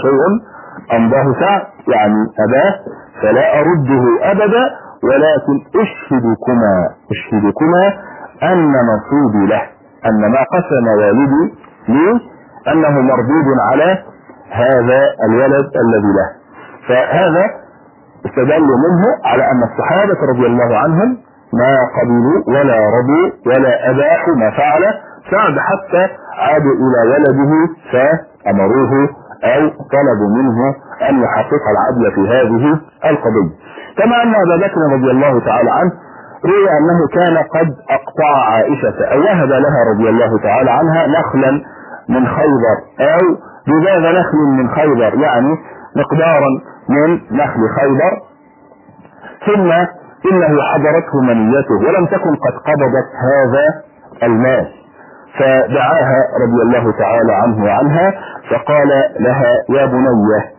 يعني أباه فلا أرده أبدا، ولكن أشهدكما أن نصيبي له، أن ما قسم والدي لي أنه مردود على هذا الولد الذي له. فهذا استدلوا منه على أن الصحابة رضي الله عنهم ما قبلوا ولا رضوا ولا أباحوا ما فعل سعد حتى عادوا إلى ولده فأمروه أو طلبوا منه أن يحقق العدل في هذه القضية. كما أن أبا بكر رضي الله تعالى عنه روي أنه كان قد أقطع عائشة أو وهب لها رضي الله تعالى عنها نخلا من خيبر أو جذاذ نخل من خيبر، يعني مقدارا من نخل خيبر، ثم إنه حضرته منيته ولم تكن قد قبضت هذا المال، فدعاها رضي الله تعالى عنه وعنها فقال لها يا بنية،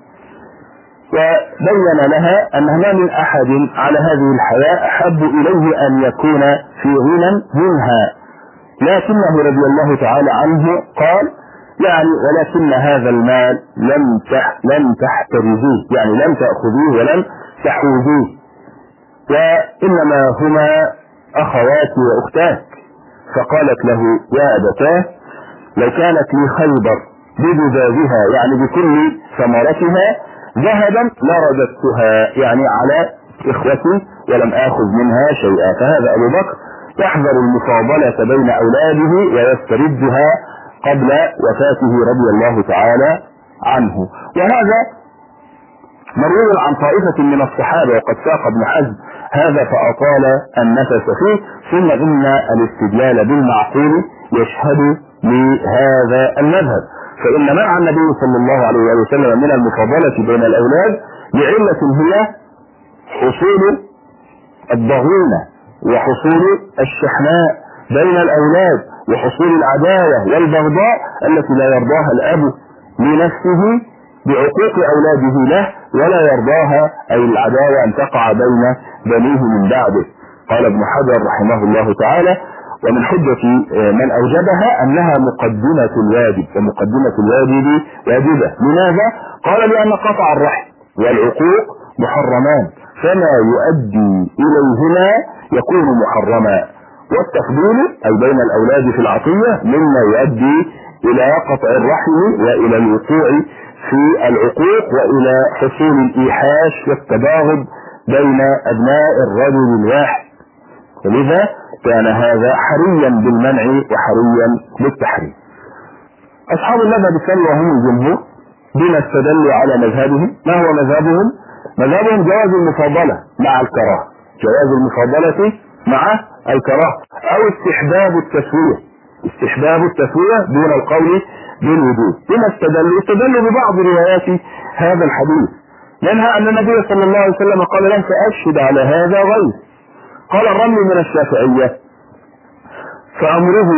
وبين لها أنه ما من أحد على هذه الحياة أحب إليه أن يكون في غنى منها، لكنه رضي الله تعالى عنه قال يعني ولكن هذا المال لم تحترزوه، يعني لم تأخذوه ولم تحوزوه، وإنما هما أخواتي وأختاك. فقالت له يا أبتاه لو كانت لي خيبر بجذاذها يعني بكل ثمرتها ذهبا لرددتها يعني على إخوتي ولم آخذ منها شيئا. فهذا أبو بكر يحذر المفاضلة بين أولاده ويستردها قبل وفاته رضي الله تعالى عنه. وهذا مروي عن طائفة من الصحابة وقد ساق ابن حزم هذا فأطال النفس فيه، ثم إن الاستدلال بالمعقول يشهد لهذا المذهب، فإن منع النبي صلى الله عليه وسلم من المفاضلة بين الأولاد لعلة هي حصول الضغينة وحصول الشحناء بين الأولاد وحصول العداوة والبغضاء التي لا يرضاها الأب لنفسه بعقوق أولاده له ولا يرضاها أي العداوة أن تقع بين بنيه من بعده. قال ابن حجر رحمه الله تعالى ومن حجة من أوجبها أنها مقدمة الواجب، ومقدمة الواجب واجبة. لماذا؟ قال لأن قطع الرحم والعقوق محرمان، فما يؤدي إليهما يكون محرما، والتفضيل أي بين الأولاد في العطية مما يؤدي إلى قطع الرحم وإلى الوقوع في العقوق وإلى حصول الإيحاش والتباغض بين أبناء الرجل الواحد، ولذا كان هذا حريا بالمنع وحريا بالتحريم. أصحاب المذهب الثاني وهم الجمهور بما استدلوا على مذهبهم. ما هو مذهبهم؟ مذهبهم جواز المفاضلة مع الكراهة، جواز المفاضلة مع الكراهة، أو استحباب التسوية، استحباب التسوية دون القول بالوجوب. بما استدلوا ببعض روايات هذا الحديث، منها أن النبي صلى الله عليه وسلم قال لن تأشهد على هذا غير. قال الرمل من الشافعية فأمره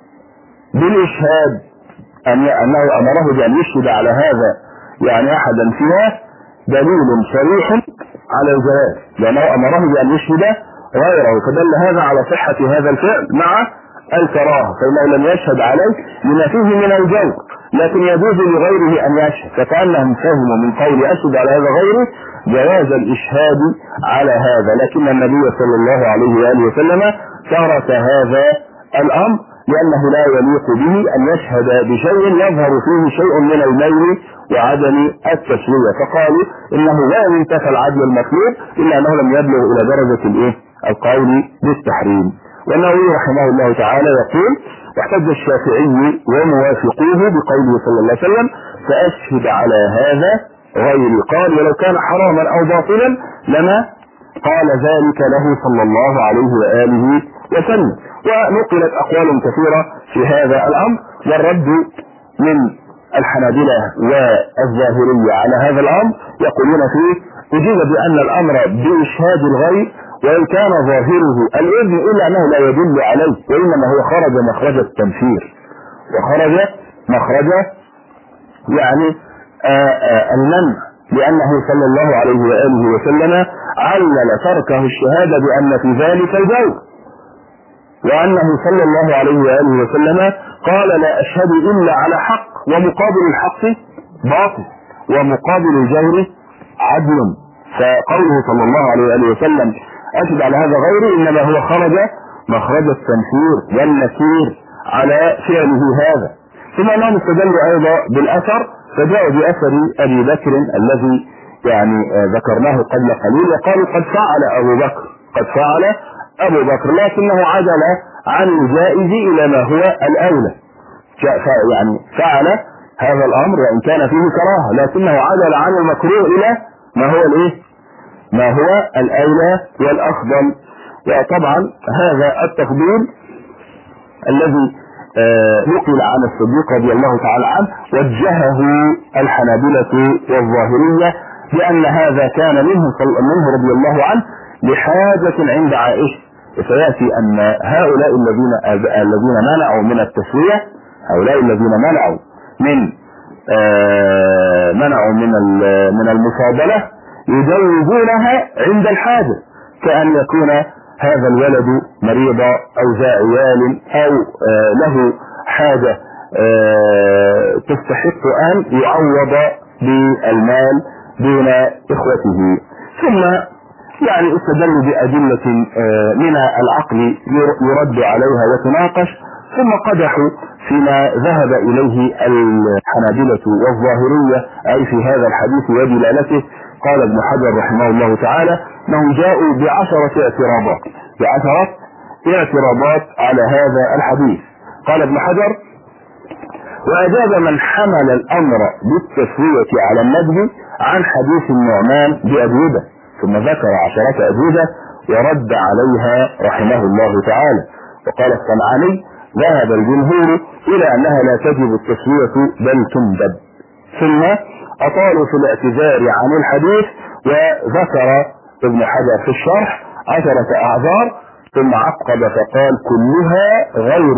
بالإشهاد أنه أمره بأن يشهد على هذا يعني أحدا فيها دليل صريح على الجواز، لأنه أمره بأن يشهد غيره، فدل هذا على صحة هذا الفعل مع الكراهة، فإنه لم يشهد عليه لما فيه من الجور، لكن يجوز لغيره أن يشهد، فكأنهم فهموا من قول أشهد على هذا غيره جواز الإشهاد على هذا، لكن النبي صلى الله عليه وآله وسلم ترك هذا الأمر لأنه لا يليق به أن يشهد بشيء يظهر فيه شيء من الميل وعدم التسوية، فقالوا إنه لا ينتفى العدل المطلوب إلا أنه لم يبلغ إلى درجة القول بالتحريم. والنووي رحمه الله تعالى يقول: واحتج الشافعي وموافقوه بقوله صلى الله عليه وسلم فأشهد على هذا غيري، قال ولو كان حراما أو باطلا لما قال ذلك له صلى الله عليه وآله وسلم. ونقلت أقوال كثيرة في هذا الأمر، والرد من الحنابلة والظاهرية على هذا الأمر يقولون فيه أجيب بأن الأمر بإشهاد الغير وإن كان ظاهره الإذن إلا أنه لا يدل عليه، وإنما هو خرج مخرج التنفير وخرج مخرج يعني المنع، لأنه صلى الله عليه وآله وسلم علل تركه الشهادة بأن في ذلك الجور، وأنه صلى الله عليه وآله وسلم قال لا أشهد إلا على حق، ومقابل الحق باطل، ومقابل الجور عدل، فقوله صلى الله عليه وآله وسلم أشهد على هذا غيره إنما هو خرج مخرج التنفير والنكير على فعله هذا. ثم أنهم استدلوا أيضا بالأثر، فجاءوا بأثر أبي بكر الذي يعني ذكرناه قبل قليل، وقالوا قد فعل أبو بكر لكنه عدل عن الجائز إلى ما هو الأولى، يعني فعل هذا الأمر وإن كان فيه كراهة لكنه عدل عن المكروه إلى ما هو الأولى والأفضل. وطبعا هذا التفضيل الذي نقل عن الصديق رضي الله تعالى عنه وجهه الحنابلة والظاهرية بأن هذا كان منه رضي الله عنه لحاجة عند عائشة، فيأتي أن هؤلاء الذين منعوا من التسوية، هؤلاء الذين منعوا من المفاضلة يجوزونها عند الحاجة، كأن يكون هذا الولد مريضا أو ذا عيال أو له حاجة تستحق أن يعوض بالمال دون إخوته. ثم يعني استدلوا بأدلة من العقل يرد عليها وتناقش، ثم قدحوا فيما ذهب إليه الحنابلة والظاهرية أي في هذا الحديث ودلالته. قال ابن حجر رحمه الله تعالى انهم جاءوا بعشرة اعتراضات على هذا الحديث. قال ابن حجر: وأجاب من حمل الأمر بالتسوية على الندب عن حديث النعمان بأجوبة، ثم ذكر 10 أجوبة ورد عليها رحمه الله تعالى. وقال الصنعاني: ذهب الجمهور إلى أنها لا تجب التسوية بل تندب. ثم أطالوا في الاعتذار عن الحديث، وذكر ابن حجر في الشرح 10 أعذار، ثم عقب فقال: كلها غير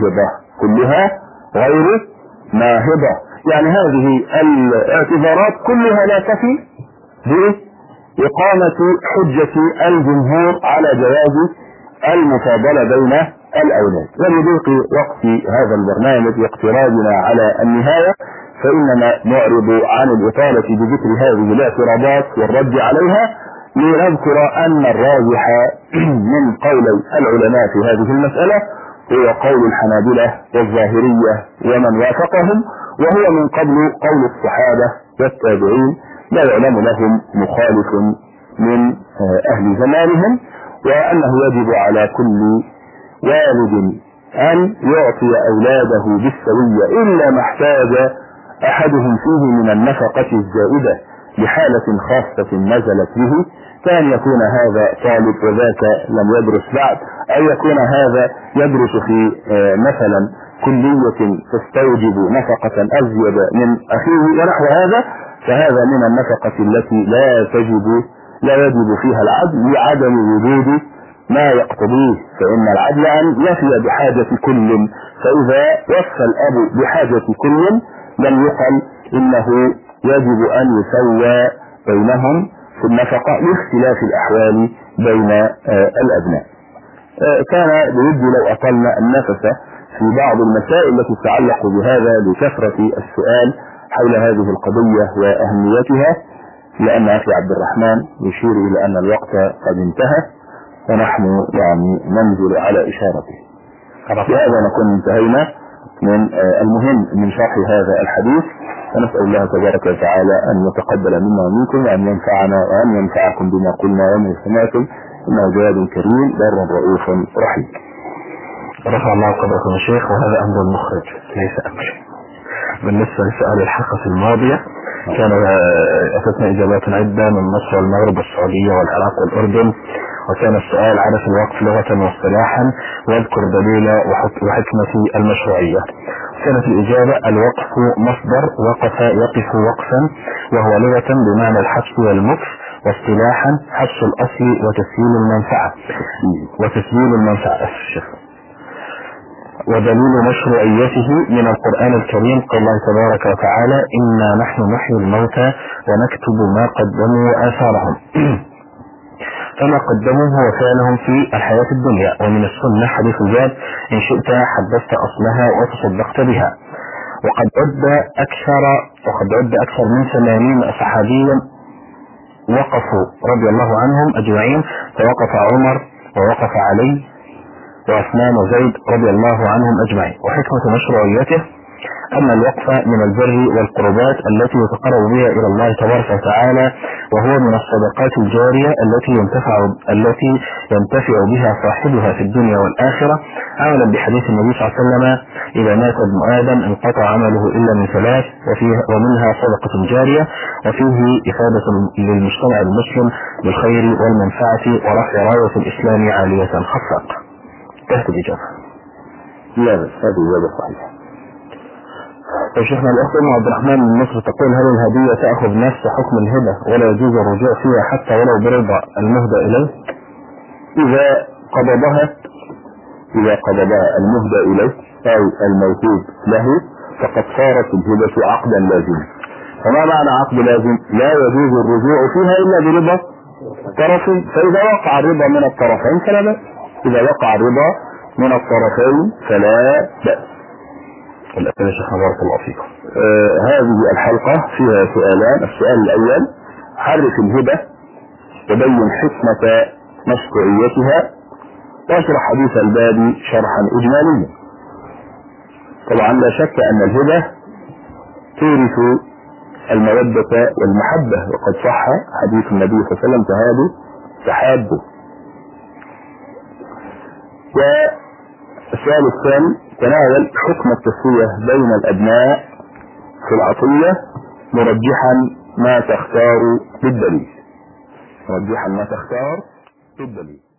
ناهضة، يعني هذه الاعتذارات كلها لا تفي بإقامة حجة الجمهور على جواز المفاضلة بين الأولاد. ولضيق وقت هذا البرنامج واقترابنا على النهاية فإننا نعرض عن الإطالة بذكر هذه الاعتراضات والرد عليها، لنذكر أن الراجح من قولي العلماء في هذه المسألة هو قول الحنابلة والظاهرية ومن وافقهم، وهو من قبل قول الصحابة والتابعين لا يعلم لهم مخالف من أهل زمانهم، وأنه يجب على كل والد أن يعطي أولاده بالسوية إلا ما احتاج أحدهم فيه من النفقة الزائدة لحالة خاصة نزلت به، كان يكون هذا طالب وذاك لم يدرس بعد، أو يكون هذا يدرس في مثلا كلية تستوجب نفقة أزيد من أخيه ونحو هذا، فهذا من النفقة التي لا يجب فيها العدل لعدم وجود ما يقتضيه، فإن العدل أن يفي بحاجة كل، فإذا وفى الأب بحاجة كل لم يقل إنه يجب أن يسوى بينهم في النفقة لاختلاف الأحوال بين الأبناء. كان بودي لو أطلنا النفس في بعض المسائل التي تتعلق بهذا لكثرة السؤال حول هذه القضية وأهميتها، لأن أخي عبد الرحمن يشير إلى أن الوقت قد انتهى ونحن ننزل على إشارته. بهذا نكون انتهينا من المهم من شرح هذا الحديث، ونسأل الله تبارك وتعالى أن يتقبل منا ومنكم وأن ينفعنا وأن ينفعكم بما قلنا وما سمعتم، إنه جواد كريم بر رؤوف رحيم. رفع الله قدركم يا شيخ، وهذا أمر المخرج ليس أمر. بالنسبة لسؤال الحلقة الماضية كان أتتنا إجابات عدة من مصر والمغرب والسعودية والعراق والأردن، وكان السؤال عرف الوقف لغة واصطلاحا واذكر دليل وحكمة المشروعية. كانت الإجابة الوقف مصدر وقف يقف وقفا، وهو لغة بمعنى الحبس والمكث، واصطلاحا حبس الأصل وتسجيل المنفعة. ودليل مشروعيته من القرآن الكريم قال الله تبارك وتعالى إنا نحن نحيي الموتى ونكتب ما قدموا وآثارهم. فما قدموا هو فعلهم في الحياة الدنيا، ومن السنة حديث زاد إن شئت حدثت أصلها وتصدقت بها. وقد عد أكثر من 80 صحابيا وقفوا رضي الله عنهم أجمعين، فوقف عمر ووقف علي وعثمان وزيد رضي الله عنهم أجمعين. وحكمة مشروعيته أن الوقف من البر والقربات التي يتقرب بها إلى الله تبارك وتعالى، وهو من الصدقات الجارية التي ينتفع بها صاحبها في الدنيا والآخرة، عملا بحديث النبي صلى الله عليه وسلم إذا مات ابن آدم انقطع عمله إلا من ثلاث، ومنها صدقة جارية، وفيه إفادة للمجتمع المسلم بالخير والمنفعة ورفع راية الإسلام عالية خفق. تحت الإجابة. لا بس هذه إجابة صحيحة. طيب شيخنا، الأخت عبد الرحمن من مصر تقول هل الهدية تأخذ نفس حكم الهبة ولا يجوز الرجوع فيها حتى ولو برضا المهدى إليه؟ إذا قبضها المهدى إليه أو الموهوب له فقد صارت الهبة عقدا لازما. فما معنى عقد لازم؟ لا يجوز الرجوع فيها إلا برضا طرفين، فإذا وقع الرضا من الطرفين فلا بأس. إذا وقع الرضا من الطرفين فلا بأس. الأسئلة يا شيخنا بارك الله فيكم. هذه الحلقة فيها سؤالان. السؤال الأول: حرك الهبة وبين حكمة مشروعيتها واشرح حديث الباب شرحا إجماليا. طبعا لا شك أن الهبة تورث المودة والمحبة، وقد صح حديث النبي صلى الله عليه وسلم تهادوا تحابوا. والسؤال الثاني تناول حكم التسوية بين الأبناء في العطية مرجحا ما تختار بالدليل.